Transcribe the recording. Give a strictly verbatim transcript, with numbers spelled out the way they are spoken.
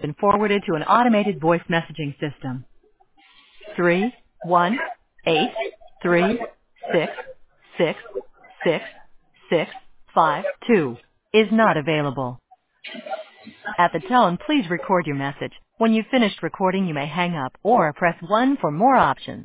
Been forwarded to an automated voice messaging system. Three one eight three six six six six five two is not available. At the tone, please record your message. When you've finished recording, you may hang up or press one for more options.